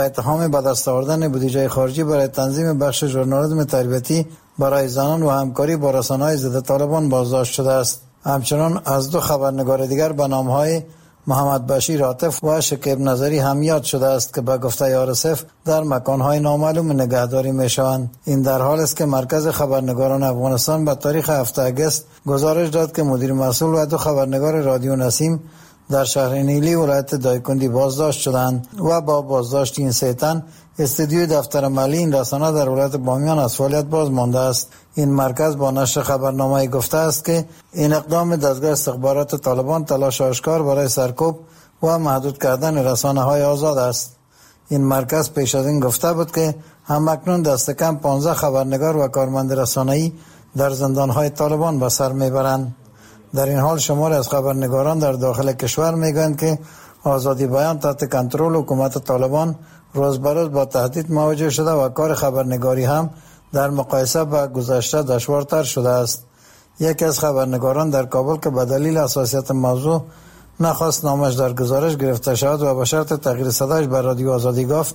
اتهام به دست آوردن بودجه خارجی برای تنظیم بخش ژورنالیسم تربیتی برای زنان و همکاری با رسانه‌های ضد طالبان بازداشت شده است. همچنان از 2 خبرنگار دیگر به نام‌های محمد بشیر عاطف و شکیب نظری هم یاد شده است که به گفته RSF در مکان‌های نامعلوم نگهداری می‌شوند. این در حالی است که مرکز خبرنگاران افغانستان به تاریخ 7 آگوست گزارش داد که مدیر مسئول و 2 خبرنگار رادیو نسیم در شهر نیلی ولایت دایکندی بازداشت شدند و با بازداشت این 3 تن استودیوی دفتر ملی این رسانه در ولایت بامیان از فعالیت باز مانده است. این مرکز با نشر خبرنامه گفته است که این اقدام دستگاه استخبارات طالبان تلاش آشکار برای سرکوب و محدود کردن رسانه‌های آزاد است. این مرکز پیش از این گفته بود که همکنون دست کم 15 خبرنگار و کارمند رسانه‌ای در زندان‌های طالبان به سر میبرند. در این حال شماری از خبرنگاران در داخل کشور میگویند که آزادی بیان تحت کنترل حکومت طالبان روز به روز با تهدید مواجه شده و کار خبرنگاری هم در مقایسه با گذشته دشوارتر شده است. یکی از خبرنگاران در کابل که به دلیل حساسیت موضوع نخواست نامش در گزارش گرفته شود و به شرط تغییر صدایش به رادیو آزادی گفت: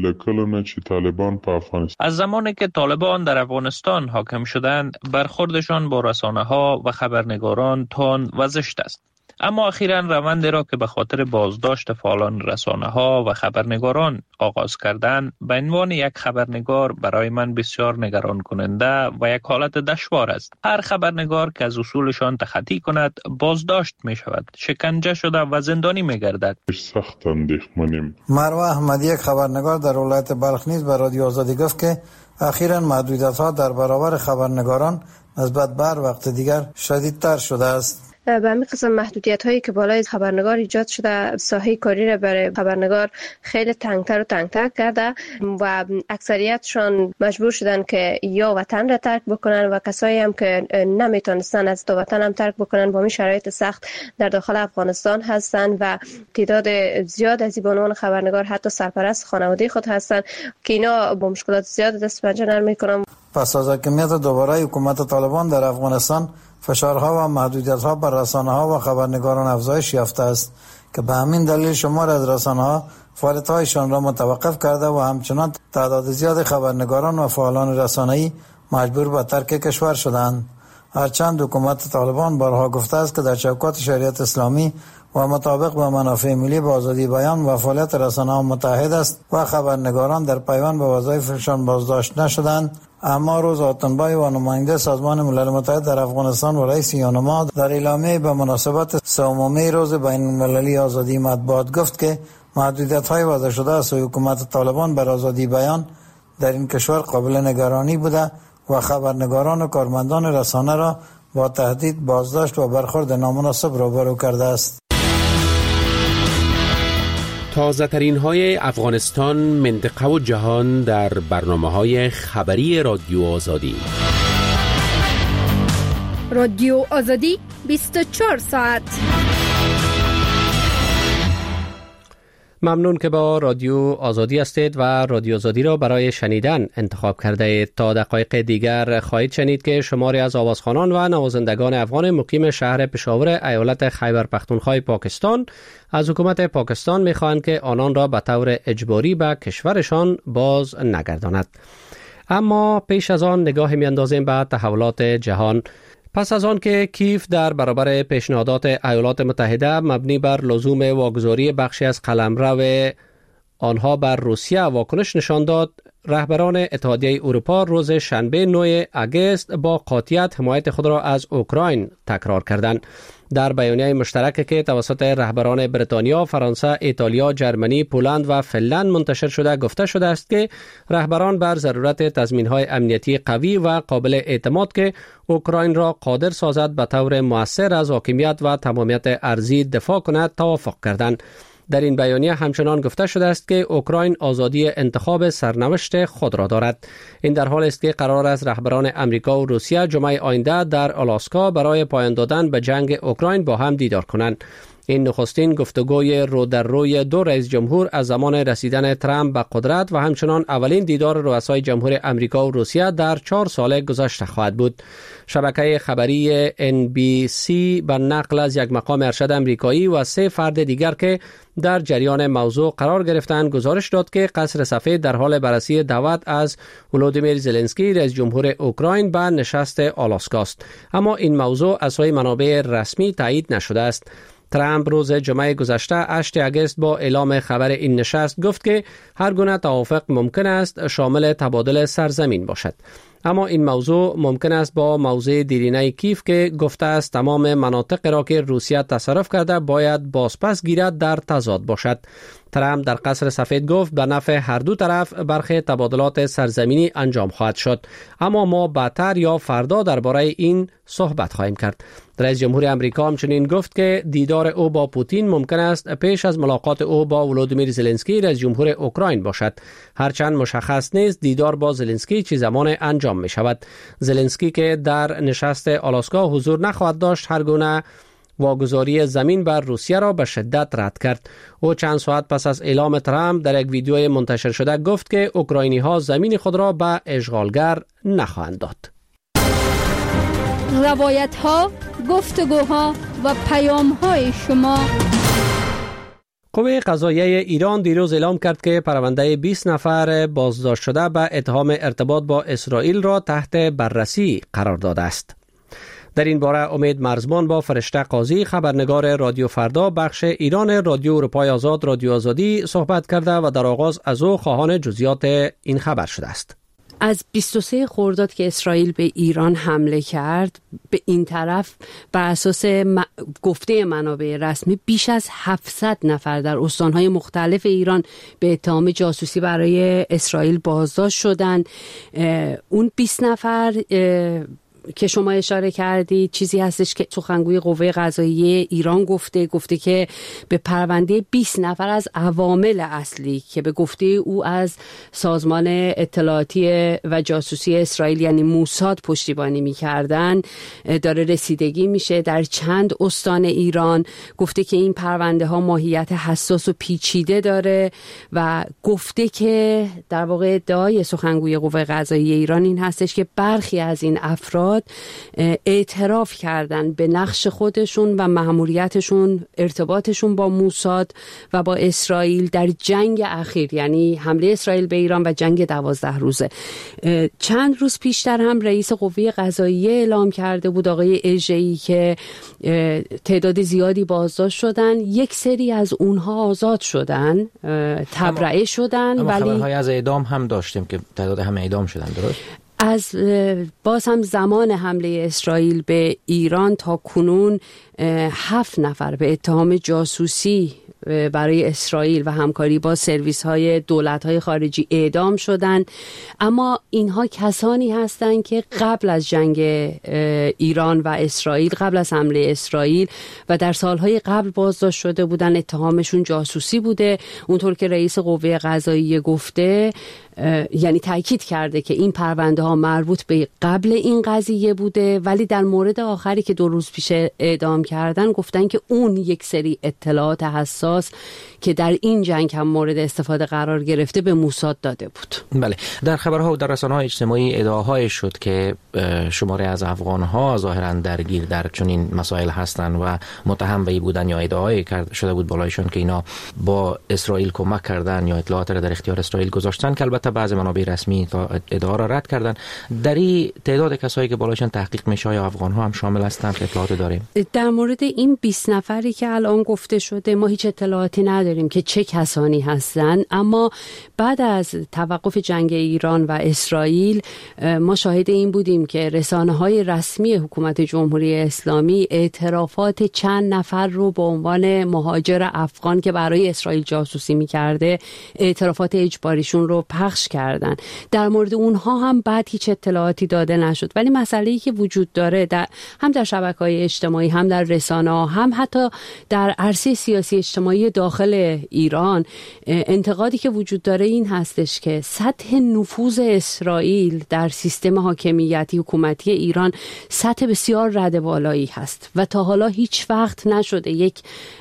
از زمانی که طالبان در افغانستان حاکم شدند برخوردشان با رسانه‌ها و خبرنگاران تند و زشت است. اما اخیراً روندی را که به خاطر بازداشت فعالان رسانه‌ها و خبرنگاران آغاز کردند به عنوان یک خبرنگار برای من بسیار نگران کننده و یک حالت دشوار است. هر خبرنگار که از اصولشان تخطی کند بازداشت می شود، شکنجه شده و زندانی می گردد. سخت اندیشمنیم. مروه احمدی یک خبرنگار در ولایت بلخ نیز به رادیو آزادی گفت که اخیراً محدودیت‌ها در برابر خبرنگاران نسبت به هر وقت دیگر شدیدتر شده است. به همین قسم محدودیت هایی که بالای خبرنگار ایجاد شده ساحه کاری را برای خبرنگار خیلی تنگتر و تنگتر کرده و اکثریتشان مجبور شدن که یا وطن را ترک بکنن و کسایی هم که نمیتونستن از وطن هم ترک بکنن با این شرایط سخت در داخل افغانستان هستند و تعداد زیاد از بانوان خبرنگار حتی سرپرست خانواده خود هستند که اینا با مشکلات زیاد دست پنجه نرم میکنن. پس از حاکمیت دوباره حکومت طالبان در افغانستان فشارها و محدودیت‌ها بر رسانه‌ها و خبرنگاران افزایش یافته است که به همین دلیل شمار از رسانه‌ها فعالیت‌هایشان را متوقف کرده و همچنان تعداد زیاد خبرنگاران و فعالان رسانه‌ای مجبور به ترک کشور شدند. هرچند حکومت طالبان بارها گفته است که در چوکات شریعت اسلامی و مطابق با منافع ملی با آزادی بیان و فعالیت رسانه‌ها متحد است و خبرنگاران در پیوند به وظایفشان بازداشت نشدند، اما روز آتنبای و نماینده سازمان ملل متحد در افغانستان و رئیس یونما در اعلامیه به مناسبت 3 روز بین‌المللی آزادی مطبوعات گفت که محدودیت‌های وضع شده از حکومت طالبان بر آزادی بیان در این کشور قابل نگرانی بوده و خبرنگاران و کارمندان رسانه را با تهدید، بازداشت و برخورد نامناسب روبرو کرده است. تازه ترین های افغانستان، منطقه و جهان در برنامه‌های خبری رادیو آزادی. رادیو آزادی 24 ساعت. ممنون که با رادیو آزادی هستید و رادیو آزادی را برای شنیدن انتخاب کرده اید. تا دقایق دیگر خواهید شنید که شماری از آوازخوانان و نوازندگان افغان مقیم شهر پشاور ایالت خیبر پختونخوا پاکستان از حکومت پاکستان می‌خواهند که آنان را به طور اجباری به کشورشان باز نگرداند. اما پیش از آن نگاه می‌اندازیم به تحولات جهان. پس از آن که کیف در برابر پیشنهادات ایالات متحده مبنی بر لزوم واگذاری بخشی از قلمرو آنها بر روسیه واکنش نشان داد، رهبران اتحادیه اروپا روز شنبه 9 آگوست با قاطعیت حمایت خود را از اوکراین تکرار کردند. در بیانیه مشترک که توسط رهبران بریتانیا، فرانسه، ایتالیا، جرمنی، پولند و فنلند منتشر شده گفته شده است که رهبران بر ضرورت تضمین‌های امنیتی قوی و قابل اعتماد که اوکراین را قادر سازد به طور مؤثر از حاکمیت و تمامیت ارضی دفاع کند توافق کردند. در این بیانیه همچنان گفته شده است که اوکراین آزادی انتخاب سرنوشت خود را دارد. این در حالی است که قرار است رهبران امریکا و روسیه جمعه آینده در آلاسکا برای پایان دادن به جنگ اوکراین با هم دیدار کنند. این نخستین گفتگوی رو در روی دو رئیس جمهور از زمان رسیدن ترامپ به قدرت و همچنان اولین دیدار رؤسای جمهور امریکا و روسیه در 4 سال گذشته خواهد بود. شبکه خبری NBC به نقل از یک مقام ارشد امریکایی و 3 فرد دیگر که در جریان موضوع قرار گرفتند گزارش داد که قصر سفید در حال بررسی دعوت از ولودیمیر زلنسکی رئیس جمهور اوکراین به نشست آلاسکا است، اما این موضوع از سوی منابع رسمی تایید نشده است. ترامپ روز جمعه گذشته 8 اگست با اعلام خبر این نشست گفت که هر گونه توافق ممکن است شامل تبادل سرزمین باشد، اما این موضوع ممکن است با موضع دیرینه کیف که گفته است تمام مناطق را که روسیه تصرف کرده باید بازپس گیرد در تضاد باشد. ترامپ در قصر سفید گفت به نفع هر دو طرف برخی تبادلات سرزمینی انجام خواهد شد، اما ما بعدتر یا فردا درباره این صحبت خواهیم کرد. رئیس جمهور امریکا همچنین گفت که دیدار او با پوتین ممکن است پیش از ملاقات او با ولودیمیر زلنسکی رئیس جمهور اوکراین باشد، هرچند مشخص نیست دیدار با زلنسکی چه زمان انجام می شود. زلنسکی که در نشست آلاسکا حضور نخواهد داشت هر گونه واگذاری زمین بر روسیه را به شدت رد کرد. او چند ساعت پس از اعلام ترامپ در یک ویدیوی منتشر شده گفت که اوکراینی ها زمین خود را به اشغالگر نخواهند داد. روایت ها، گفتگوها و پیام های شما. قوه قضاییه ایران دیروز اعلام کرد که پرونده 20 نفر بازداشت شده به اتهام ارتباط با اسرائیل را تحت بررسی قرار داده است. در این باره امید مرزبان با فرشته قاضی خبرنگار رادیو فردا بخش ایران رادیو اروپای آزاد رادیو آزادی صحبت کرده و در آغاز از او خواهان جزئیات این خبر شده است. از 23 خرداد که اسرائیل به ایران حمله کرد به این طرف بر اساس گفته منابع رسمی بیش از 700 نفر در استانهای مختلف ایران به اتهام جاسوسی برای اسرائیل بازداشت شدند. اون 20 نفر که شما اشاره کردید چیزی هستش که سخنگوی قوه قضاییه ایران گفته که به پرونده 20 نفر از عوامل اصلی که به گفته او از سازمان اطلاعاتی و جاسوسی اسرائیل یعنی موساد پشتیبانی می‌کردن داره رسیدگی میشه در چند استان ایران. گفته که این پرونده ها ماهیت حساس و پیچیده داره و گفته که در واقع ادعای سخنگوی قوه قضاییه ایران این هستش که برخی از این افراد اعتراف کردن به نقش خودشون و مأموریتشون ارتباطشون با موساد و با اسرائیل در جنگ اخیر، یعنی حمله اسرائیل به ایران و جنگ 12 روزه. چند روز پیشتر هم رئیس قوه قضاییه اعلام کرده بود آقای اژه‌ای که تعداد زیادی بازداشت شدن، یک سری از اونها آزاد شدن، تبرئه شدن، ولی خبرهای از اعدام هم داشتیم که تعداد همه اعدام شدن. درست؟ از باز هم زمان حمله اسرائیل به ایران تا کنون 7 نفر به اتهام جاسوسی برای اسرائیل و همکاری با سرویس‌های دولت‌های خارجی اعدام شدند، اما اینها کسانی هستند که قبل از جنگ ایران و اسرائیل، قبل از حمله اسرائیل و در سالهای قبل بازداشت شده بودن، اتهامشون جاسوسی بوده. اونطور که رئیس قوه قضاییه گفته، یعنی تاکید کرده که این پرونده ها مربوط به قبل این قضیه بوده، ولی در مورد آخری که 2 روز پیش اعدام کردن گفتن که اون یک سری اطلاعات حساس که در این جنگ هم مورد استفاده قرار گرفته به موساد داده بود. بله، در خبرها و در رسانه‌های اجتماعی ادعاهای شد که شماره از افغان‌ها ظاهراً درگیر در چنین مسائل هستند و متهم به بودن یا ادعای شده بود بالایشون که اینا با اسرائیل کمک کردن یا اطلاعات را در اختیار اسرائیل گذاشتن، که البته بعضی منابع رسمی تا ادعا را رد کردن. در این تعداد کسایی که بالایشون تحقیق میشه یا افغان‌ها هم شامل هستند که اطلاعات داریم؟ در مورد این 20 نفری که الان گفته شده ما هیچ اطلاعاتی نداریم که چه کسانی هستند، اما بعد از توقف جنگ ایران و اسرائیل ما شاهد این بودیم که رسانه‌های رسمی حکومت جمهوری اسلامی اعترافات چند نفر رو به عنوان مهاجر افغان که برای اسرائیل جاسوسی می‌کرده اعترافات اجباریشون رو پخش پخش کردن. در مورد اونها هم بعد هیچ اطلاعاتی داده نشد. ولی مسئله‌ای که وجود داره هم در شبکه‌های اجتماعی، هم در رسانه‌ها، هم حتی در عرصه سیاسی اجتماعی داخل ایران، انتقادی که وجود داره این هستش که سطح نفوذ اسرائیل در سیستم حاکمیتی حکومتی ایران سطح بسیار رده بالایی هست و تا حالا هیچ وقت نشده یک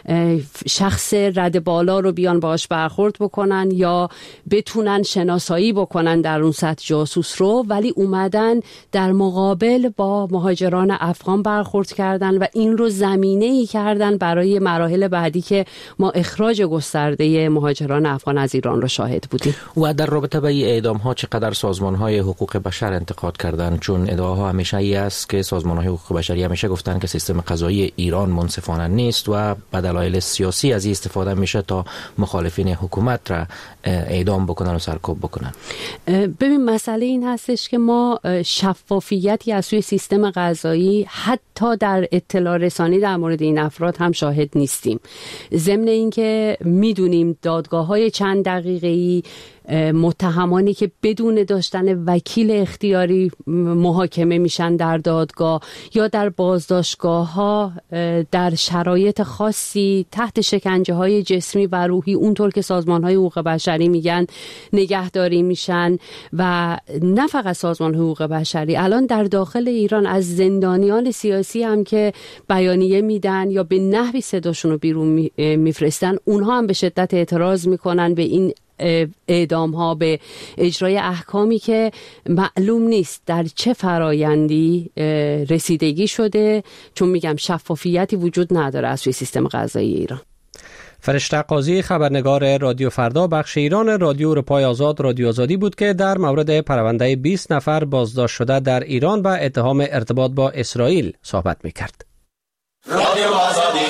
شخص رده بالا رو بیان باهاش برخورد بکنن یا بتونن شناسایی بکنن در اون سطح جاسوس رو، ولی اومدن در مقابل با مهاجران افغان برخورد کردن و این رو زمینه‌ای کردن برای مراحل بعدی که ما اخراج گسترده مهاجران افغان از ایران رو شاهد بودیم. و در رابطه با این اعدام ها چقدر سازمان های حقوق بشر انتقاد کردن؟ چون ادعاها همیشه ای است که سازمان های حقوق بشری همیشه گفتن که سیستم قضایی ایران منصفانه نیست و به دلایل سیاسی از این استفاده میشه تا مخالفین حکومت را اعدام بکنن و سرکوب بکنن. ببین مسئله این هستش که ما شفافیتی از سوی سیستم قضایی حتی در اطلاع رسانی در مورد این افراد هم شاهد نیستیم. ضمن اینکه میدونیم دادگاه‌های چند دقیقه‌ای متهمانی که بدون داشتن وکیل اختیاری محاکمه میشن در دادگاه یا در بازداشتگاه‌ها در شرایط خاصی تحت شکنجه‌های جسمی و روحی اونطور که سازمان‌های حقوق بشری میگن نگهداری میشن. و نه فقط سازمان حقوق بشری، الان در داخل ایران از زندانیان سیاسی هم که بیانیه میدن یا به نحوی صداشون رو بیرون میفرستن، اونها هم به شدت اعتراض میکنن به این اعدام ها، به اجرای احکامی که معلوم نیست در چه فرایندی رسیدگی شده، چون میگم شفافیتی وجود نداره از سوی سیستم قضایی ایران. فرشته قاضی، خبرنگار رادیو فردا بخش ایران رادیو اروپای آزاد رادیو آزادی بود که در مورد پرونده 20 نفر بازداشت شده در ایران و اتهام ارتباط با اسرائیل صحبت میکرد. رادیو آزادی.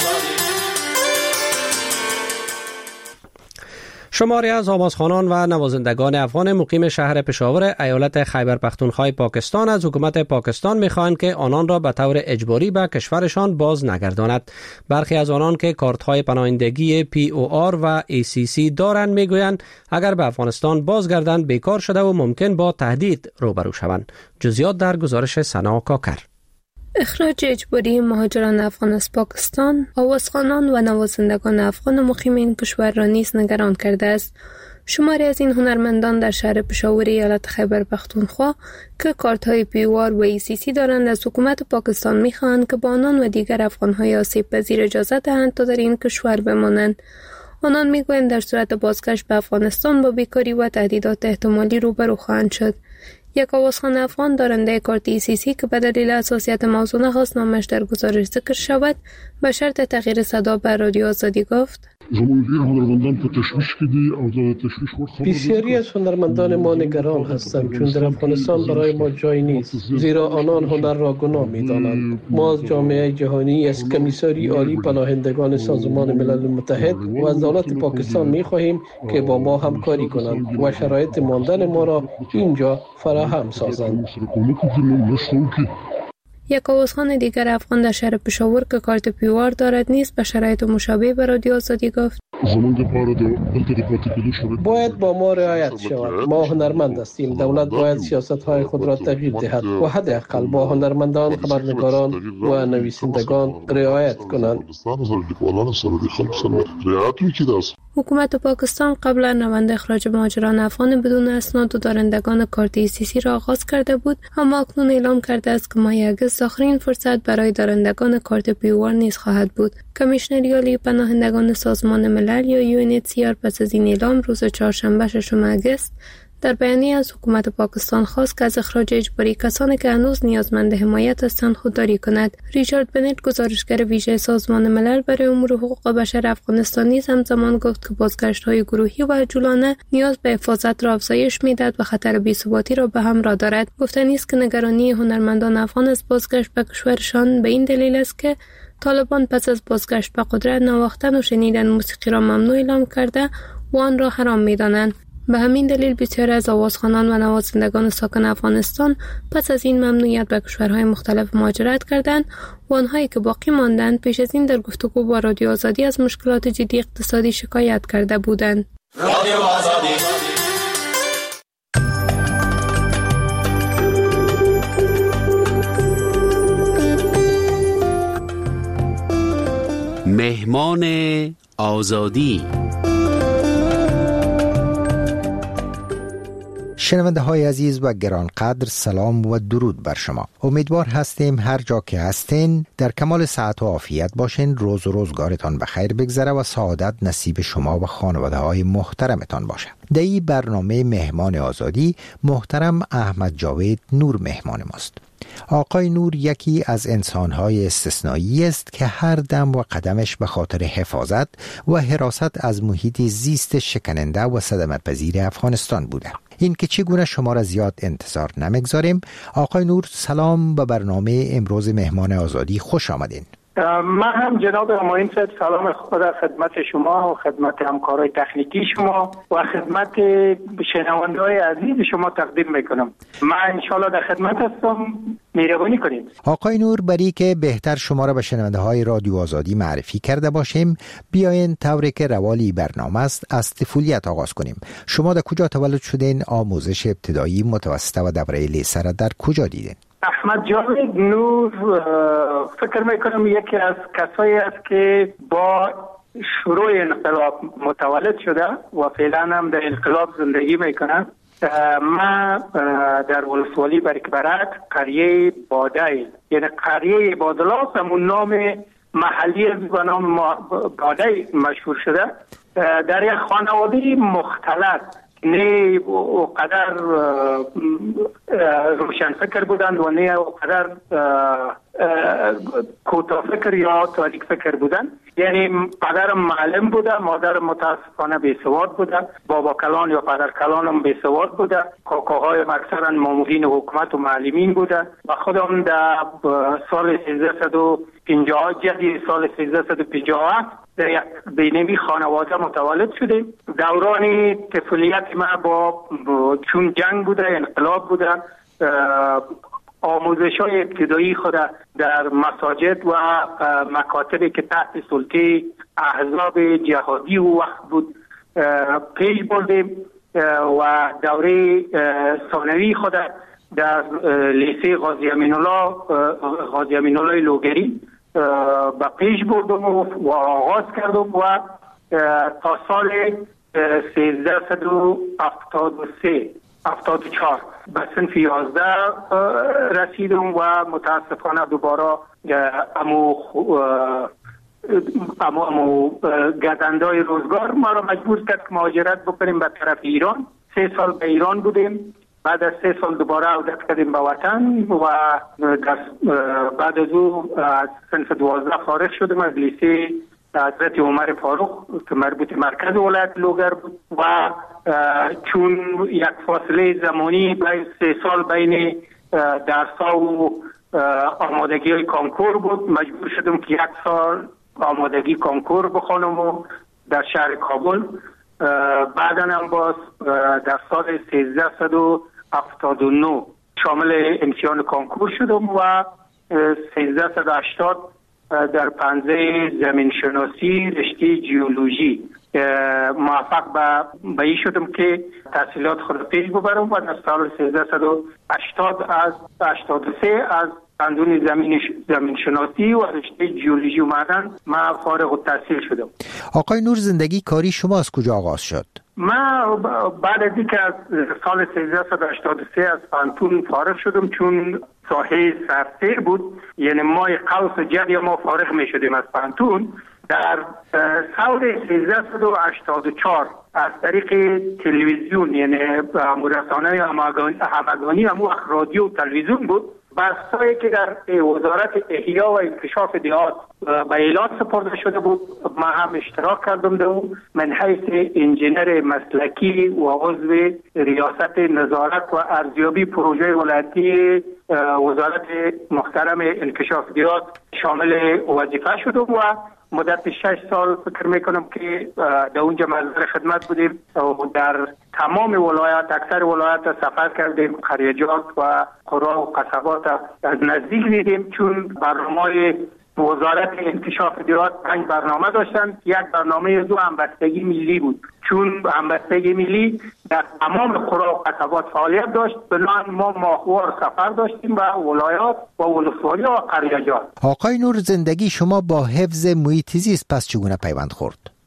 شماری از آوازخوانان و نوازندگان افغان مقیم شهر پشاور ایالت خیبر پختونخوا پاکستان از حکومت پاکستان می‌خواهند که آنان را به طور اجباری به کشورشان باز نگرداند. برخی از آنان که کارت‌های پناهندگی POR و ACC دارند میگویند اگر به افغانستان بازگردند بیکار شده و ممکن با تهدید روبرو شوند. جزئیات در گزارش سنا کاکر. اخراج اجباری مهاجران افغان از پاکستان، آوازخوانان و نوازندگان افغان مقیم این کشور را نیز نگران کرده است. شماری از این هنرمندان در شهر پشاور ایالت خیبر پختونخوا که کارت‌های POR و ACC دارند از حکومت پاکستان می‌خواهند که با آنان و دیگر افغان‌های آسیب پذیر اجازه دهند تا در این کشور بمانند. آنان می‌گویند در صورت بازگشت به افغانستان با بیکاری و تهدیدات احتمالی روبرو خواهند شد. یک آوازخوان افغان دارنده کارت ECC که به دلیل حساسیت موضوع نخواست نامش در گزارش ذکر شود به شرط تغییر صدا به رادیو آزادی گفت: بسیاری از هنرمندان ما نگران هستند چون در افغانستان برای ما جای نیست، زیرا آنان هنر را گناه می‌دانند. ما از جامعه جهانی، از کمیساری عالی پناهندگان سازمان ملل متحد و از دولت پاکستان می‌خواهیم که با ما همکاری کنند و شرایط ماندن ما را اینجا فراهم سازند. یک آوازخوان دیگر افغان در شهر پشاور که کارت POR دارد نیز به شرایط مشابه به رادیو آزادی گفت: باید با ما رعایت شود. ما هنرمند هستیم. دولت باید سیاست‌های خود را تغییر دهد و حداقل با هنرمندان، خبرنگاران و نویسندگان رعایت کنند. حکومت پاکستان قبلا روند اخراج مهاجران افغان بدون اسناد و دارندگان کارت ECC را آغاز کرده بود، اما اکنون اعلام کرده است که ماه اگست آخرین فرصت برای دارندگان کارت POR نیز خواهد بود. کمیشنری عالی پناهندگان سازمان ملل یا UNHCR پس از این اعلام روز چهارشنبه 6 اگست در بیانیه از حکومت پاکستان خواست که از اخراج اجباری کسانی که هنوز نیازمند حمایت هستند خودداری کند. ریچارد بنت، گزارشگر ویژه سازمان ملل برای امور حقوق بشر افغانستان، نیز همزمان گفت که بازگشت‌های گروهی و عجولانه نیاز به حفاظت را افزایش می‌دهد و خطر بی‌ثباتی را به همراه دارد. گفتنی است که نگرانی هنرمندان افغان از بازگشت به کشورشان به این دلیل است که طالبان پس از بازگشت به قدرت نواختن و شنیدن موسیقی را ممنوع اعلام کرده و آن را حرام می‌دانند. به همین دلیل بسیاری از آوازخوانان و نوازندگان ساکن افغانستان پس از این ممنوعیت به کشورهای مختلف مهاجرت کردند و آنهایی که باقی ماندند پیش از این در گفتگو با رادیو آزادی از مشکلات جدی اقتصادی شکایت کرده بودند. رادیو آزادی. آزادی. شنونده های عزیز و گرانقدر، سلام و درود بر شما. امیدوار هستیم هر جا که هستین در کمال صحت و عافیت باشین. روز و روزگارتان بخیر بگذره و سعادت نصیب شما و خانواده های محترمتان باشه. در این برنامه مهمان آزادی محترم احمد جاوید نور مهمان ماست. آقای نور یکی از انسان‌های استثنایی است که هر دم و قدمش به خاطر حفاظت و حراست از محیط زیست شکننده و صدمت‌پذیر افغانستان بوده. این که چگونه شما را زیاد انتظار نمیگذاریم. آقای نور سلام به برنامه امروز مهمان آزادی، خوش آمدین. من هم جناب همایون صاحب سلام خود خدمت شما و خدمت همکارای تکنیکی شما و خدمت شنونده‌های عزیز شما تقدیم میکنم. من انشالله در خدمت هستم، مهربانی کنید. آقای نور، برای که بهتر شما را به شنونده های رادیو آزادی معرفی کرده باشیم، بیاین طوری که روالی برنامه است از طفولیت آغاز کنیم. شما در کجا تولد شدین؟ آموزش ابتدایی، متوسطه و دوره لیسه را در کجا دیدین؟ احمد جاوید نور فکر میکنم یکی از کسایی است که با شروع انقلاب متولد شده و فعلا هم در انقلاب زندگی میکنه. من در ولسوالی برکبرک قریه باده، یعنی قریه بادلاس، همون نام محلی به نام باده مشهور شده. در یک خانواده مختلط، نه اونقدر روشن فکر بودند و نه اونقدر کوتاه فکر یا تاریک فکر بودند. یعنی پدرم معلم بوده، مادرم متاسفانه بیسواد بوده، بابا کلان یا پدر کلانم بیسواد بوده، کاکاهایم اکثرا مامورین حکومت و معلمین بوده و خودم در سال 1350 جدید سال 1357 در یک بینمی خانواده متولد شدیم. دوران طفولیت من با چون جنگ بوده، انقلاب بوده، آموزش های ابتدایی خود در مساجد و مکاتبی که تحت سلطه احزاب جهادی و وقت بود پیش بردیم و دوره ثانوی خود در لیسه غازی امین الله لوگری با پیش بردم و آغاز کردم و تا سال 1374 به صنف 11 رسیدم و متاسفانه دوباره امو گزندای روزگار ما را مجبور کرد که مهاجرت بکنیم به طرف ایران. 3 سال به ایران بودیم، بعد از 3 سال دوباره عودت کردیم به وطن و بعد از او از صنف 12 فارغ شدم از لیسه حضرت عمر فاروق که مربوط مرکز ولایت لوگر بود و چون یک فاصله زمانی 3 سال بین درس‌ها و آمادگی های کانکور بود، مجبور شدم که 1 سال آمادگی کانکور بخوانم و در شهر کابل. بعدا هم باز در سال 1379 شامل امتحان کانکور شدم و 1380 در پنزه زمین شناسی رشته جیولوژی موفق به این شدم که تحصیلات خود پیش ببرم و در سال 1383 از قانون زمین شناسی و رشته جیولوژی و معدن من فارغ التحصیل شدم. آقای نور، زندگی کاری شما از کجا آغاز شد؟ من بعد از اینکه از سال 1383 از پانتون فارغ شدم، چون ساحه سرسیر بود، یعنی مای قوس و جدی ما فارغ می شدیم از پانتون. در سال 1384 از طریق تلویزیون، یعنی رسانه همگانی همون رادیو و تلویزیون بود، بحثایی که در وزارت احیا و انکشاف دیهات به اعلان سپرده شده بود، من هم اشتراک کردم در اون من حیث انجینر مسلکی و عضو ریاست نظارت و ارزیابی پروژه ولایتی وزارت محترم انکشاف دیهات شامل وظیفه شدم و مدت 6 سال فکر میکنم که در اونجا مظهر خدمت بودیم و در تمام ولایات، اکثر ولایات سفر کردیم، قریجات و قرا و قصبات از نزدیک دیدیم، چون برنامه وزارت انکشاف دیهات 5 برنامه داشتن. یک برنامه دو همبستگی ملی بود، چون همبستگی ملی در تمام قرا و قصبات فعالیت داشت. بنابراین ما ماهوار سفر داشتیم به ولایات و ولسوالی و قریجات. آقای نور، زندگی شما با حفظ محیط زیست پس چگونه پیوند خورد؟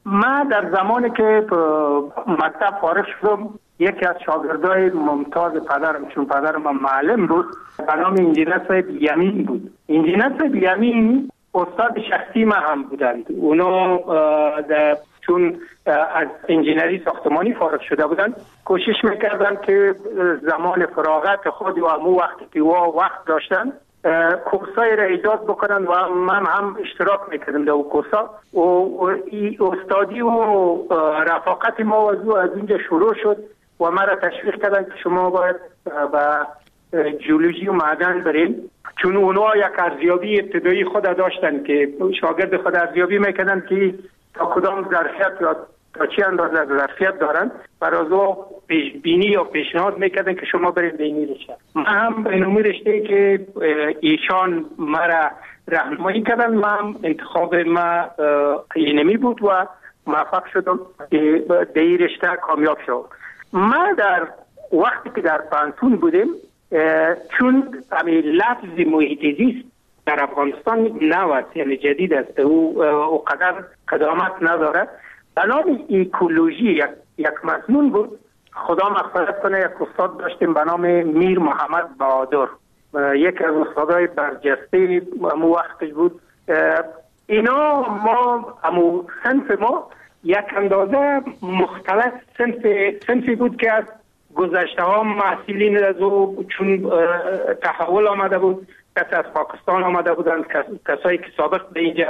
من در زمانی که مکتب فارغ شدم یکی از شاگردای ممتاز پدرم، چون پدرم معلم بود، به نام انجینر صاحب یمین بود. انجینر صاحب یمین استاد شخصی ما هم بودند. اونا چون از انجینری ساختمانی فارغ شده بودند کوشش میکردن که زمان فراغت خود و امو وقتی که وقت داشتن کورسای را ایجاد بکنن و من هم اشتراک میکردم در اون کورسا و استادی و رفاقت ما از اینجا شروع شد و ما را تشویق کردن که شما باید با جیولوژی و معدن برین، چون اونها یک ارزیابی ابتدایی خود داشتن که شاگرد خود ارزیابی میکردن که تا کدام ظرفیت یا تا چی اندازه ظرفیت دارن، برای او پیش بینی یا پیشنهاد میکردن که شما برید به این رشته. من هم به این رشته که ایشان مرا راهنمایی کردن، من انتخاب ما اینمی بود و موفق شدم که در این رشته کامیاب شدم. ما در وقتی که در پانتون بودیم، چون همین لفظ محیط زیست در افغانستان نوست، یعنی جدید است، او قدر قدامت نداره، بنام ایکولوژی یک مضمون بود. خدا مغفرت کنه، یک استاد داشتیم به نام میر محمد بهادر، یک از استادای برجسته امو وقتش بود. اینا ما امو صنف ما یک اندازه مختلف صنفی بود که از گذشته ها محصولین از او چون تحول آمده بود، کسی از پاکستان آمده بودند، کسایی که سابق به اینجا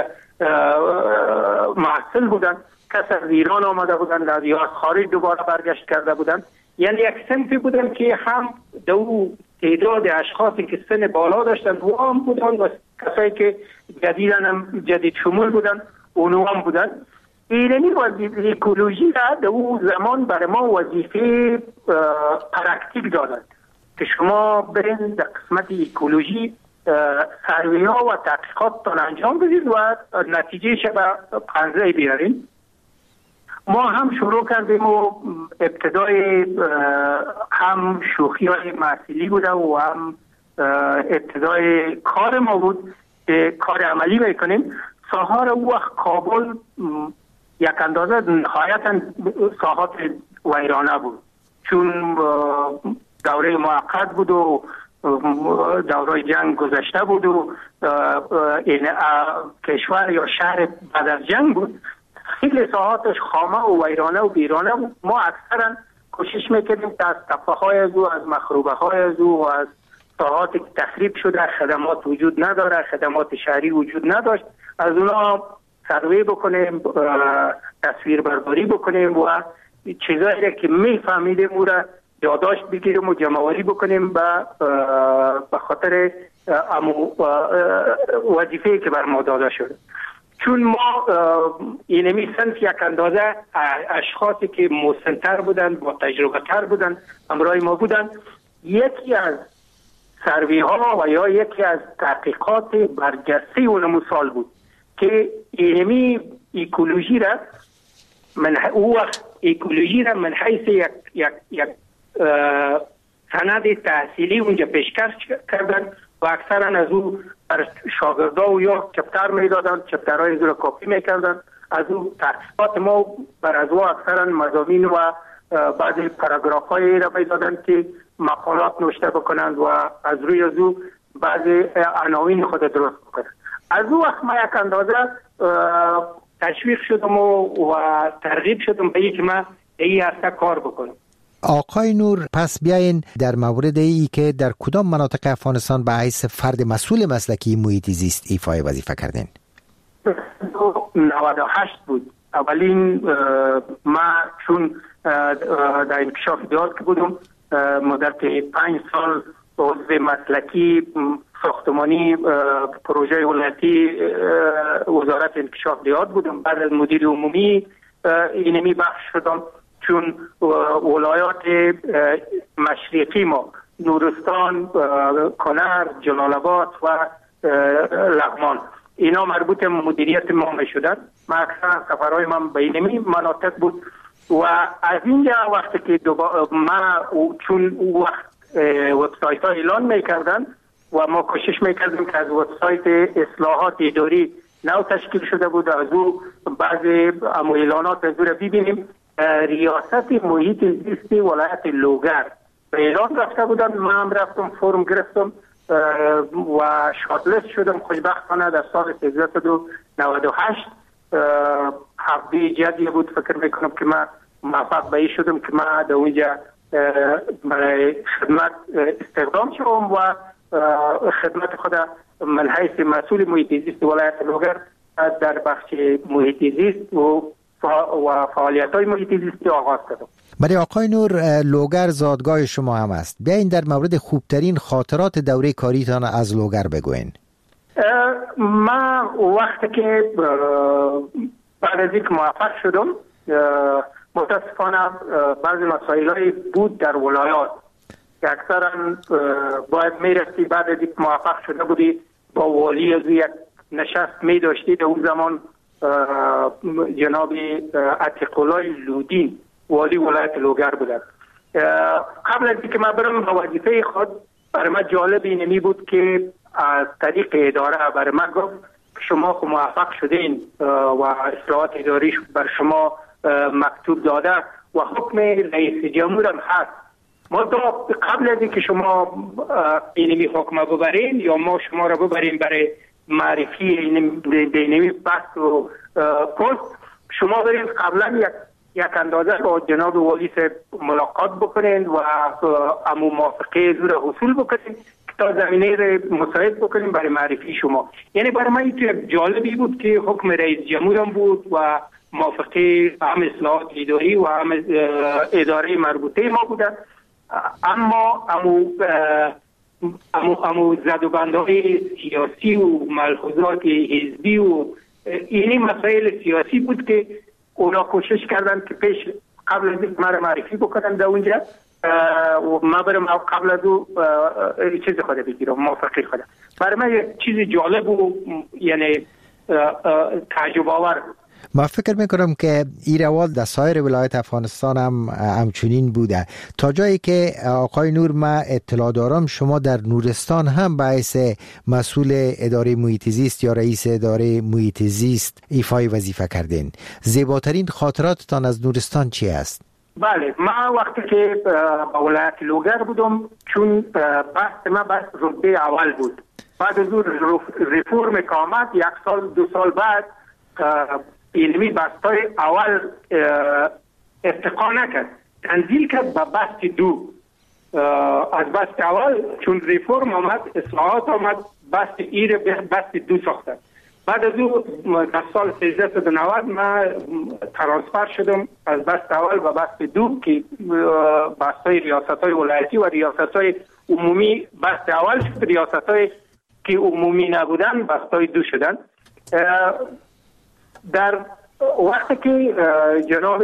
محصل بودند، کسی از ایران آمده بودند یا از خارج دوباره برگشت کرده بودند. یعنی یک صنفی بودند که هم دو تعداد اشخاصی که سن بالا داشتند و هم بودند و کسایی که جدید شمول بودند اونو هم بودند. ایرانی وظیفه ایکولوژی را در اون زمان برای ما وظیفه پرکتیک دادند که شما برین در قسمت ایکولوژی سروی ها و تحقیقات تان انجام بدید و نتیجه شبه پنزه بیارین. ما هم شروع کردیم و ابتدای هم شوخی های محصولی بوده و هم ابتدای کار ما بود که کار عملی میکنیم. ساحار او وقت کابل یک اندازه نهایتا ساحات ویرانه بود، چون دوره موقت بود و دوره جنگ گذشته بود و این کشور یا شهر بعد از جنگ بود. خیلی ساحاتش خامه و ویرانه و بیرانه بود. ما اکثرا کوشش میکردیم که از تپه های از او، از مخروبه های از او و از ساحاتی که تخریب شده، خدمات وجود نداره، خدمات شهری وجود نداشت، از اونا سروی بکنیم، تصویر برداری بکنیم و چیزایی که میفهمیدیم او را یادداشت بگیریم و جمع‌آوری بکنیم به خاطر وظیفه‌ای که بر ما داده شده. چون ما اینمی صنف یک اندازه اشخاصی که مسن‌تر بودن، با تجربه تر بودن، همراه ما بودن، یکی از سروی ها و یا یکی از تحقیقات برجسته اون مثال بود که اینمی ایکولوژی را من حیث یک سند تحصیلی اونجا پیشکش کردن و اکثرا از او بر شاگردا و یا چپتر میدادن، چپترهای از او را کپی میکردن. از او تحقیقات ما بر از او اکثرا مضامین و بعضی پاراگراف های را میدادن که مقالات نوشته بکنند و از روی از او بعضی عناوین خود درست بکنند. از او وقت ما یک اندازه تشویق شدم و ترغیب شدم به اینکه ما این هسته کار بکنم. آقای نور، پس بیاین در مورد ای که در کدام مناطق افغانستان به حیث فرد مسئول مسلکی محیط زیست ایفای وظیفه کردین؟ 98 بود. اولین ما چون در انکشاف دیات که بودم مدت 5 سال عضو مسلکی ساختمانی پروژه ولایتی وزارت انکشاف دیات بودم. بعد از مدیر عمومی اینمی بخش شدم، چون ولایات مشرقی ما نورستان، کنر، جلال آباد و لغمان اینا مربوط مدیریت ما می شدن. ما اکثر سفرهای من به اینمی مناطق بود و از اینجا وقتی که ما چون وقت وبسایت ها اعلان میکردن و ما کوشش میکردیم که از وبسایت اصلاحات اداری نو تشکیل شده بود. از او بعضی اعلانات از او را ببینیم. ریاست محیط زیست ولایت لوگر به اعلان رفته بودن. من هم رفتم فرم گرفتم و شاتلست شدم. خوشبختانه در سال 1398 حبی جدی بود. فکر میکنم که من موفق به این شدم که من در اونجا برای خدمت استخدام شدم و خدمت خود من حیث مسئول محیط زیست ولایت لوگر در بخش محیط زیست و فعالیت های محیط زیستی آغاز کردم. برای آقای نور، لوگر زادگاه شما هم است. بیاین در مورد خوبترین خاطرات دوره کاریتان از لوگر بگوین. من وقتی که بعد از اینکه موفق شدم، متاسفانه بعضی مسائلی بود در ولایات که اکثرا باید میرفتی بعد از اینکه موفق شده بودی با والی از یک نشست می داشتی. در اون زمان جناب عتیق‌الله لودین والی ولایت لوگر بودند. قبل از اینکه من برم به وظیفه خود، برای من جالب اینمی بود که از طریق اداره برای من گفت شما خود موفق شدین و اصلاحات اداری بر شما مکتوب داده و حکم رئیس جمهور هم هست. ما قبل از اینکه شما اینمی حکم ببرین یا ما شما را ببرین برای معرفی اینمی بحث و پست، شما برین قبلا یک اندازه با جناب والی ملاقات بکنین و امو موافقه زور حصول بکنین تا زمینه را مساعد بکنین برای معرفی شما. یعنی برای من این جالبی بود که حکم رئیس جمهور هم بود و موافقه هم اصلاحات اداری و هم اداره مربوطه ما بودن. اما امو زدوبندهای سیاسی و ملحوظات حزبی و اینی مسائل سیاسی بود که اونا کوشش کردن که پیش قبل از اینکه مرا معرفی بکنن در اونجا و ما برم قبل از او چیز خود بگیرم، موافقه خود. برای من یک چیز جالب و یعنی تعجب آور. ما فکر میکنم که این روال در سایر ولایت افغانستان هم همچنین بوده، تا جایی که آقای نور ما اطلاع دارم شما در نورستان هم باعث مسئول اداره محیط زیست یا رئیس اداره محیط زیست ایفای وظیفه کردین. زیباترین خاطراتتان از نورستان چی است؟ بله، من وقتی که با ولایت لوگر بودم، چون بحث من بحث رتبه اول بود، بعد از اون ریفورم که آمد 1 سال 2 سال بعد علمی بستای اول ارتقا نکرد، تنزیل کرد به بست 2. از بست اول چون ریفورم آمد، اصلاحات آمد، بست ایر به بست 2 ساختن. بعد از او در سال 1390 من ترانسفر شدم از بست اول به بست 2 که بستای ریاست‌های ولایتی و ریاست‌های عمومی بست اول شد، ریاست‌های که عمومی نبودن بستای 2 شدن. در وقتی که جناب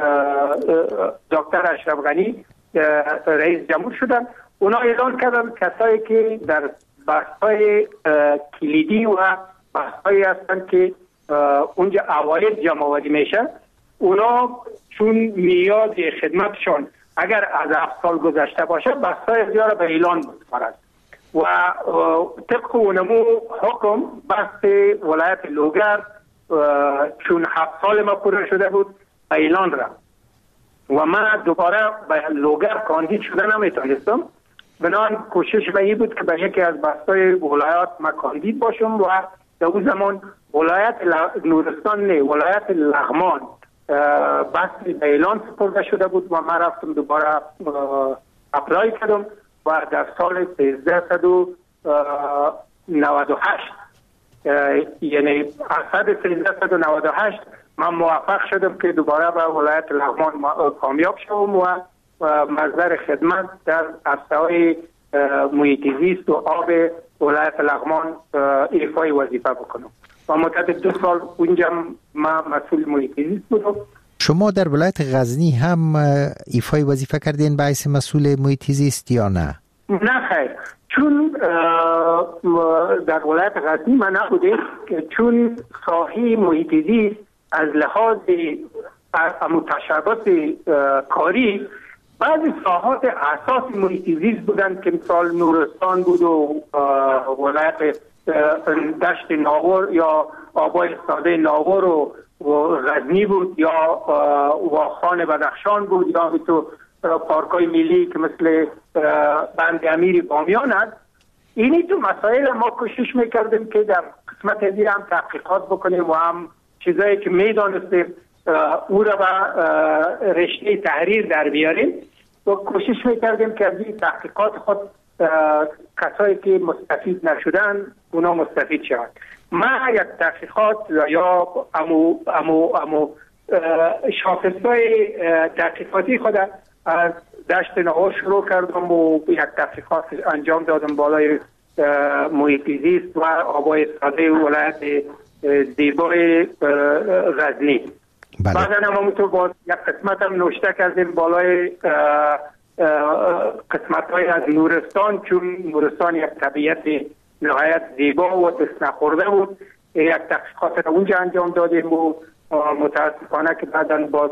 دکتر اشرف غنی رئیس جمهور شدن، اونا اعلان کردن کسایی که در بحث‌های کلیدی و بحث‌هایی هستند که اونجا عواید جمع‌آوری میشه، اونا چون میاد خدمتشون اگر از 7 سال گذشته باشه بحث‌های زیاد به اعلان می‌سپارند و طبق اونمو حکم بحث ولایت لوگر چون 7 سال ما پوره شده بود به اعلان رفت و من دوباره به لوگر کاندید شده نمیتونستم. بنابراین کوشش به این بود که به یکی از بحث‌های ولایات ما کاندید باشم و در اون زمان ولایت نورستان نه، ولایت لغمان بحث به اعلان سپرده شده بود و من رفتم دوباره اپلای کردم و در سال 1398 یعنی اسد 1398 من موفق شدم که دوباره به ولایت لغمان کامیاب شدم و مصدر خدمت در عرصه‌های محیط زیست و آب ولایت لغمان ایفای وظیفه بکنم و مدت 2 سال اونجا من مسئول محیط زیست بودم. شما در ولایت غزنی هم ایفای وظیفه کردین باعث مسئول محیط زیست یا نه؟ نه خیر، چون در ولایت غزنی من نبوده، چون ساحه محیط زیست از لحاظ متشابهات کاری بعضی ساحات اساس محیط زیست بودن که مثال نورستان بود و ولایت دشت ناور یا آبای ساده ناور و غزنی بود یا واخان بدخشان بود یا تو پارکای ملی که مثل بند امیر بامیان هست. اینی تو مسائل ما کوشش میکردیم که در قسمت دیگه هم تحقیقات بکنیم و هم چیزایی که میدانستیم او را به رشته تحریر در بیاریم و کوشش میکردیم که از این تحقیقات خود کسایی که مستفید نشدن اونا مستفید شوند. من یک تحقیقات یا امو شاخصهای تحقیقاتی خود از دشت ناور شروع کردم و یک تحقیقات انجام دادم بالای محیط زیست و آبای ساده ولایت زیبای غزنی. بعدا هم همونطور باز یک قسمت هم نوشته کردیم بالای قسمت های از نورستان، چون نورستان یک طبیعت نهایت زیبا و دست نخورده بود. یک تحقیقات را اونجا انجام دادیم و متاسفانه که بعدا باز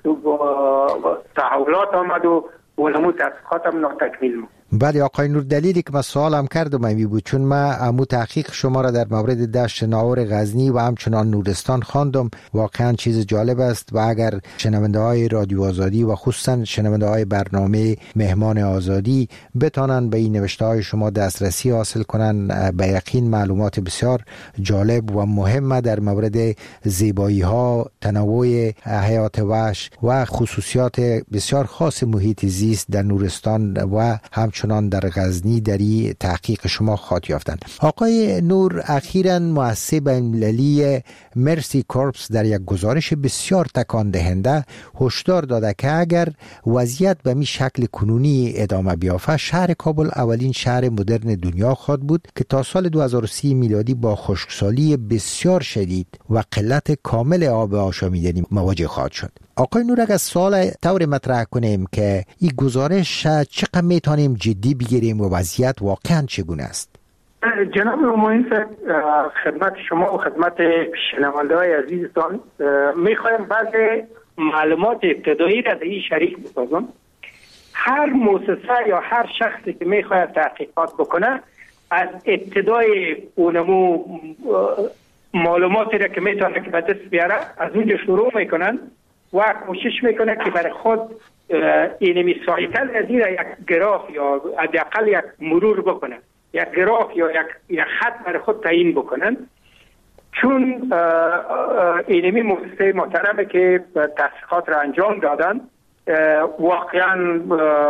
تحولات آمد و اونمو تحقیقات هم ناتکمیل بود. بله آقای نور، دلیلی که من سوالم کردم امی بود چون من امو تحقیق شما را در مورد دشت ناور غزنی و همچنان نورستان خواندم. واقعا چیز جالب است و اگر شنونده های رادیو آزادی و خصوصا شنونده های برنامه مهمان آزادی بتانن به این نوشته های شما دسترسی حاصل کنن، به یقین معلومات بسیار جالب و مهم در مورد زیبایی ها، تنوع حیات وحش و خصوصیات بسیار خاص محیط زیست در نورستان و همچنان در غزنی در این تحقیق شما خواهد یافتند. آقای نور، اخیراً مؤسسه بین‌المللی مرسی کورپس در یک گزارش بسیار تکان دهنده هشدار داده که اگر وضعیت به می شکل کنونی ادامه بیافته، شهر کابل اولین شهر مدرن دنیا خواهد بود که تا سال 2030 میلادی با خشکسالی بسیار شدید و قلت کامل آب آشامیدنی مواجه خواهد شد. آقای نور، اگر سوال طور مطرح کنیم که این گزارش چقدر میتونیم جدی بگیریم و وضعیت واقعا چگونه است؟ جناب معین صاحب، خدمت شما و خدمت شنونده های عزیزتان میخوایم بعض معلومات ابتدایی را در این شریک بسازم. هر مؤسسه یا هر شخصی که میخواید تحقیقات بکنه از ابتدای اونمو معلوماتی را که میتونه که به دست بیاره از اونجا شروع میکنن و کوشش میکنه که برای خود اینمی سایتل از این یک گراف یا حداقل یک مرور بکنه، یک گراف یا یک خط برای خود تعیین بکنن. چون اینمی مؤسسه محترمه که تحقیقات را انجام دادن واقعا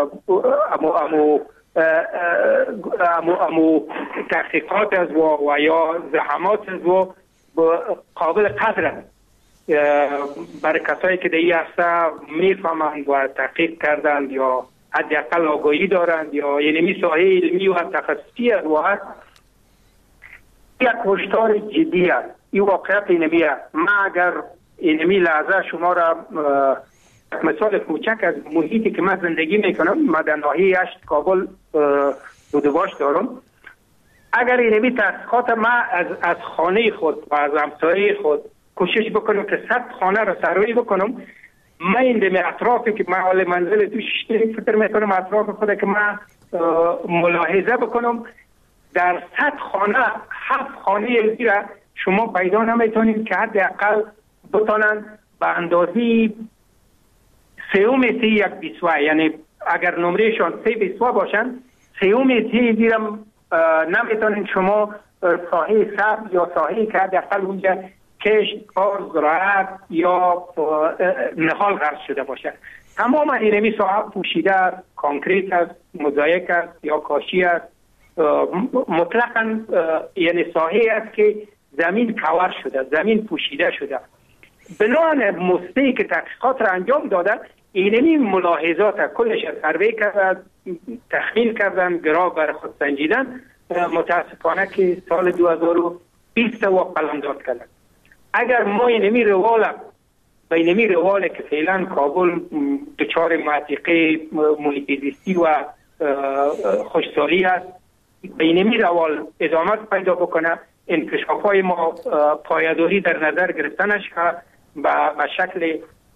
امو تحقیقات از و یا زحمات از و قابل قدر برای کسایی که در این عرصه میفهمند و تحقیق کردند یا حداقل آگاهی دارند یا اینمی ساحه علمی و تخصصی است و هست، یک هشدار جدی است. این واقعیت اینمی است. من اگر اینمی لحظه شما را مثال کوچک از محیطی که من زندگی میکنم، من در ناحیه 8 کابل بودواش دارم، اگر اینمی تحقیقات من از خانه خود و از همسایه خود کوشش بکنم که 100 خانه را سروی بکنم، من این دم اطرافی که من حال منزل توش فکر میکنم اطراف خود که من ملاحظه بکنم، در 100 خانه 7 خانه زیرا شما پیدا نمیتونید که حداقل بتونن به اندازی 3 متر یک بیسوه، یعنی اگر نمرهشان 3 بیسوه باشن 3 متر زیرا نمیتونید شما ساحه سبز یا ساحه که حداقل اونجا کشت، کار، زراعت یا نهال غرس شده باشه. تمام اینمی ساحه پوشیده است، کانکریت است، موزاییک است یا کاشی است، مطلقاً یعنی ساحه است که زمین کور شده، زمین پوشیده شده. بنابراین مؤسسه‌ای که تحقیقات را انجام داده اینمی ملاحظات کلش سروی کردن، تخمین کردن، گراف بر خود سنجیدن. متاسفانه که سال 2020 و قلمداد کردن. اگر ما اینمی رواله که فعلا کابل دچار معتیقه محیط زیستی و خشکسالی است، به اینمی روال ادامت پیدا بکنه، انکشاف‌های ما پایداری در نظر گرفتنش به شکل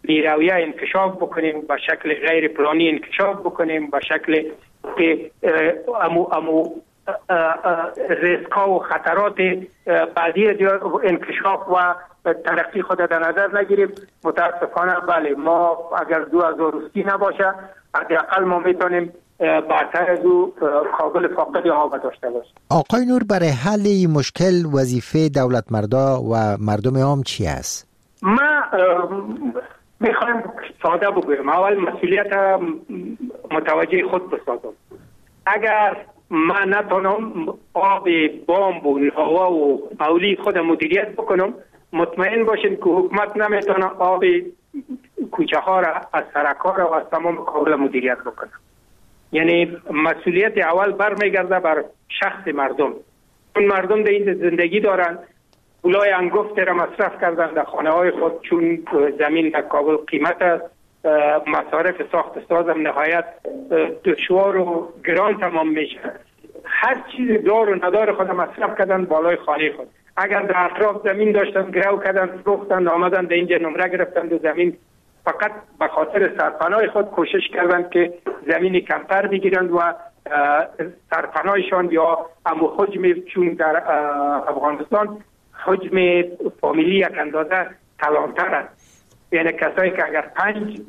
بی‌رویه انکشاف بکنیم، به شکل غیر پلانی انکشاف بکنیم، به شکل که امو ریسک‌ها و خطرات بعدی انکشاف و ترقی خود در نظر نگیریم. متاسفانه بله، ما اگر 2030 نباشه حداقل ما میتونیم برتر از او کابل فاقد آب داشته باشیم. آقای نور، برای حل این مشکل وظیفه دولت مردا و مردم عام چی است؟ ما میخوایم ساده بگویم. اول مسئولیت متوجه خود بسازم. اگر من نتونم آب بامب و هوا و مولی خود مدیریت بکنم، مطمئن باشین که حکومت نمیتونه آب کوچه ها را از سرک ها را و از تمام کابل مدیریت بکنه. یعنی مسئولیت اول برمیگرده بر شخص مردم. اون مردم در این زندگی دارن، پولای انگفت را مصرف کردن در خانه های خود، چون زمین در کابل قیمت است، مصارف ساخت سازم نهایت دشوار و گران تمام میشه. هر چیز دار و ندار خود مصرف کردن بالای خانه خود. اگر در اطراف زمین داشتن گرو کردن، فروختن، آمدن در اینجا نمره گرفتن دو زمین، فقط به خاطر سرپناه خود کوشش کردن که زمین کمتر بگیرند و سرپناهشان یا امو حجم، چون در افغانستان حجم فامیلی یک اندازه کلانتر است. یعنی کسایی که اگر 5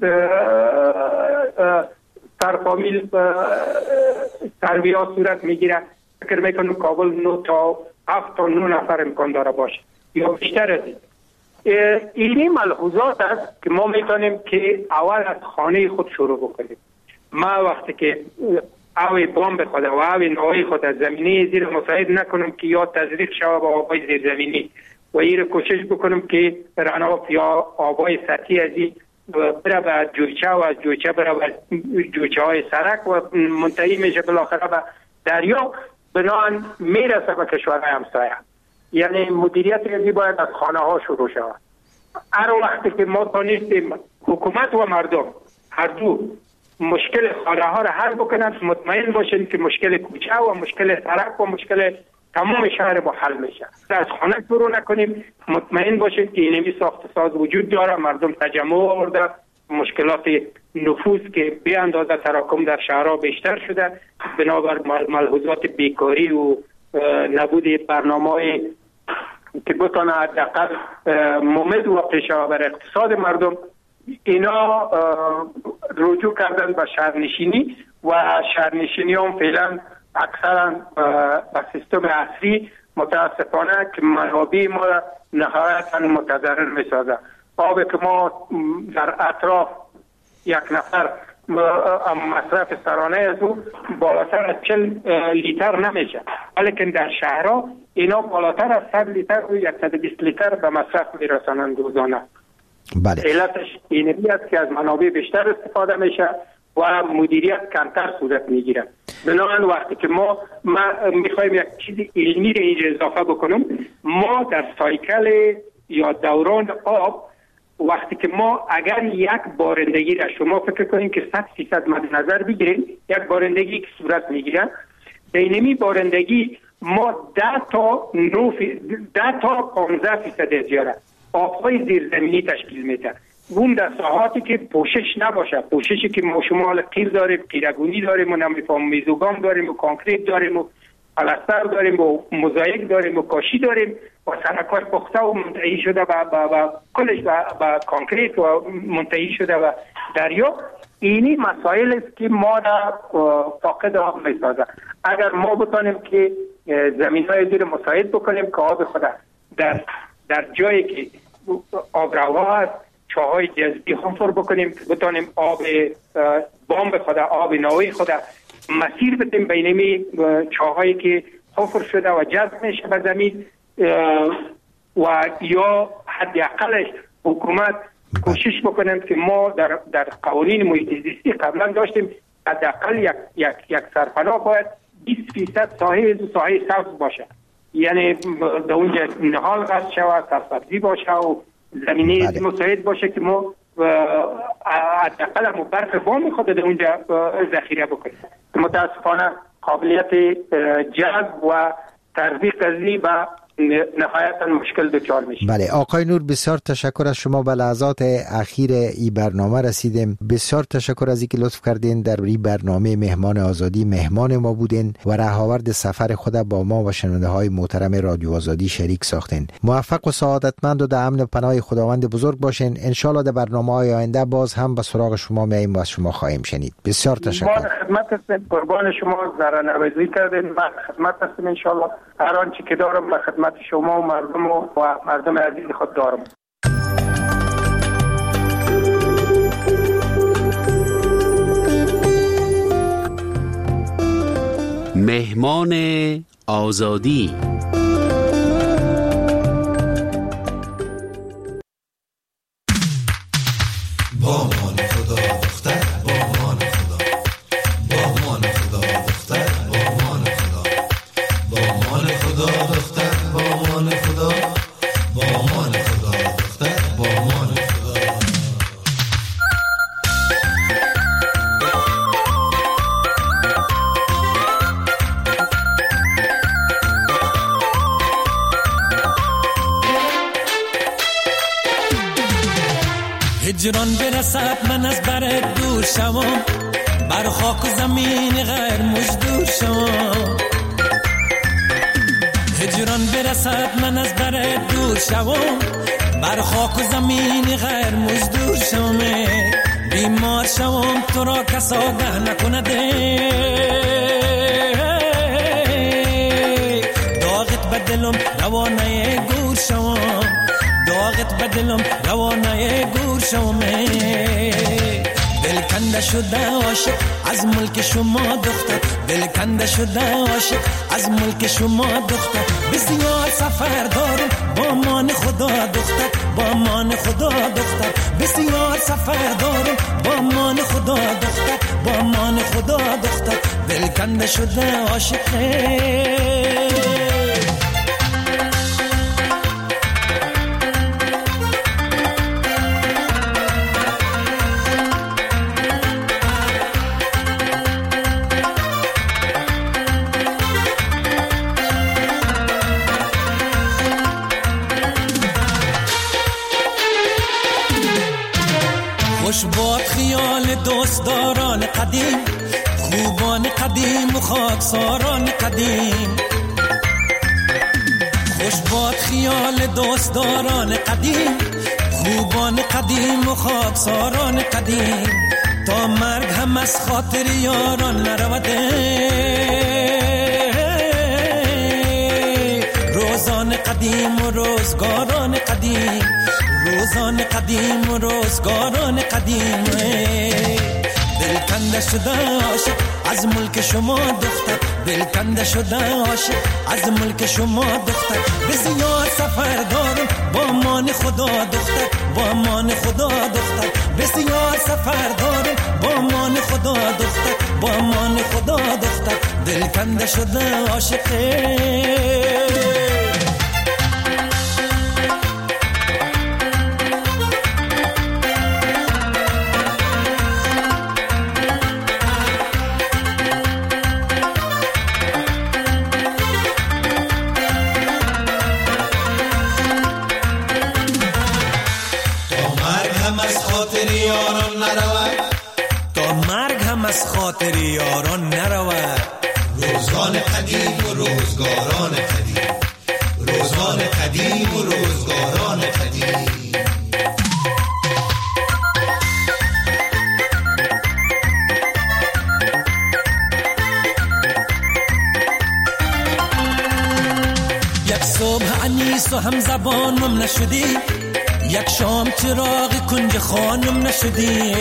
سرفامیل تربیه صورت میگیره، فکر میکنم کابل 9 تا 7 تا 9 نفر امکان داره باشه یا بیشتر از این. اینی ملحوظات است که ما میتونیم که اول از خانه خود شروع بکنیم. ما وقتی که آوی بامب خود و آوی نوعی خود از زمینی زیر مساعد نکنم که یا تزریق شود با آبای زیر زمینی و این کوشش بکنم که رناف یا آبای سطحی از این بره به جویچه و از جویچه بره به جویچه های سرک و منتهی میشه بالاخره به دریا، بنابراین میرسه به کشورهای همسایه. یعنی مدیریت ریزی باید از خانه ها شروع شود. هر وقتی که ما تانستیم حکومت و مردم هر دو مشکل خانه ها را حل بکنند، مطمئن باشین که مشکل کوچه و مشکل سرک و مشکل تمام شهر با حل میشه. از خانه شروع نکنیم، مطمئن باشین که اینمی ساخت ساز وجود داره، مردم تجمع آورده، مشکلات نفوس که به اندازه تراکم در شهرها بیشتر شده بنابر ملحوظات بیکاری و نبود برنامه که بتونه حداقل ممد و پیشا بر اقتصاد مردم، اینا رجوع کردن به شهرنشینی و شهرنشینی هم فعلا اکثرا به سیستم عصری متاسفانه که منابع ما نهایتا متضرر میسازه. آب که ما در اطراف یک نفر مصرف سرانه از او بالاتر از 40 لیتر نمیشه، ولیکن در شهرها اینا بالاتر از 100 لیتر و 120 لیتر به مصرف میرسانند روزانه. بله. علتش اینمی است که از منابع بیشتر استفاده میشه و مدیریت کمتر صورت میگیره. بنابراین وقتی که ما میخوایم یک چیز علمی رو اینجا اضافه بکنم، ما در سایکل یا دوران آب وقتی که ما اگر یک بارندگی را شما فکر کنین که 100% مد نظر بگیرین، یک بارندگی که صورت میگیره، بینمی بارندگی ما 10 تا 15% از جاره آبهای زیرزمینی تشکیل میده. اون در ساحاتی که پوشش نباشه، پوششی که ما شما قیر داریم، قیرگونی داریم و نمیفهم میزوگان داریم و کانکریت داریم و پلستر داریم و موزاییک داریم و کاشی داریم و سرک‌های پخته و منتهی شده و کلش به کانکریت و منتهی شده و دریا. اینی مسائل است که ما را فاقد آب میسازه. اگر ما بتانیم که زمین‌های زیر مساعد بکنیم که آب خود در جایی که آبروا هست چاهای جذبی حفر بکنیم که بتانیم آب بامب خود، آب نوعی خود مسیر بدیم بینمی چاهایی که حفر شده و جذب میشه به زمین و یا حداقلش حکومت کوشش بکنیم که ما در قوانین محیط زیستی قبلا داشتیم حداقل یک سرپناه باید 20% ساحه سبز باشه، یعنی در اونجا نهال قصد شود، سرسبزی باشه و زمینه مساعد باشه که ما حداقل برف بام خود در اونجا ذخیره بکنیم. متاسفانه قابلیت جذب و تربیت ازلی به نهایتا مشکل دچار میشه. بله آقای نور، بسیار تشکر از شما. به لحظات اخیر این برنامه رسیدیم. بسیار تشکر از اینکه لطف کردین در این برنامه مهمان آزادی مهمان ما بودین و راهآورد سفر خود با ما و شنونده های محترم رادیو آزادی شریک ساختین. موفق و سعادتمند و در امن و پناه خداوند بزرگ باشین. ان شاء الله در برنامه‌های آینده باز هم به سراغ شما میایم و از شما خواهیم شنید. بسیار تشکر. ما خدمت هستیم، قربان شما، ذره نوازی کردین. ما خدمت هستیم ان شاء الله. هر آنچه که دارم به خدمت شما و مردم عزیز خود دارم. مهمان آزادی. هجران برسد من از برت دور شوم، بر خاک و زمین غیر مجدور شوم. هجران برسد من از برت دور شوم، بر خاک و زمین غیر مجدور شوم. بیمار شوم تو را کس آگه نکنده، داغت بدلم روانه گور شوم، داغت بدلم روانه گور شوم. دل کنده شده عاشق از ملک شما دختر، دل کنده شده عاشق از ملک شما دختر. بسیار سفر دارم با مان خدا دختر، با مان خدا دختر. بسیار سفر دارم با مان خدا دختر، با مان خدا دختر. دل کنده شده عاشق. خوش باد خیال دوستداران قدیم، خوبان قدیم و خاکساران قدیم. خوش باد خیال دوستداران قدیم، خوبان قدیم و خاکساران قدیم. تا مرگ هم از خاطر یاران نروده، روزان قدیم و روزگاران قدیم، روزان قدیم و روزگاران قدیم. دل کنده شده عاشق از ملک شما دختر، دل کنده شده عاشق از ملک شما دختر. بسیار سفر دارم با مان خدا دختر، با مان خدا دختر. بسیار سفر دارم با مان خدا دختر، با مان خدا دختر. دل کنده شده عاشق. از خاطر یاران نرود. روزگان قدیم و روزگاران قدیم، روزگان قدیم و روزگاران قدیم. یک صبح انیس و هم زبانم نشدی، یک شام چراغ کنج خانم نشدی.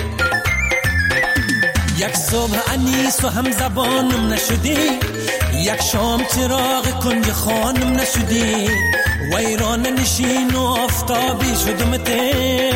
یک صبح انیس و هم زبانم نشدی، یک شام چراغ کنج خانم نشدی. ویران نشین و آفتابی شدم ته،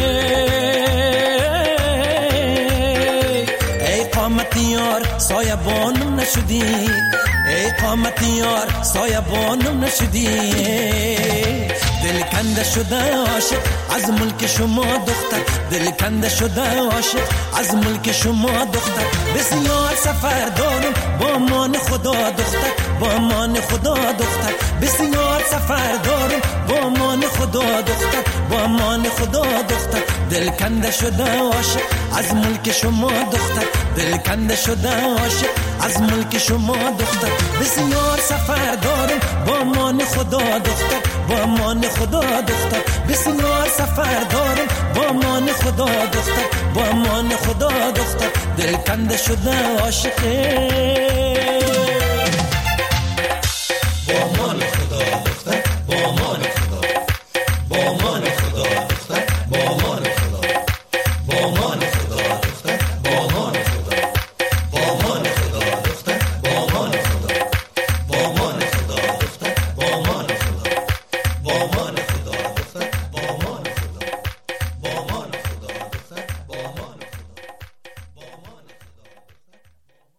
ای قامت یار سایبانم نشدی، ای قامت یار سایبانم نشدی. دل کنده شده عاشق از ملک شما دختر، دل کنده شده عاشق از ملک شما دختر. بسیار سفر دارم با مان خدا دختر، با امان خدا دختر، بسیار سفر دارم با امان خدا دختر، با امان خدا دختر، دل کنده شده عاشق از ملک شما دختر، دل کنده شده عاشق از ملک شما دختر، بسیار سفر دارم با امان خدا دختر، با امان خدا دختر، بسیار سفر دارم با امان خدا دختر، با امان خدا دختر، دل کنده شده عاشق.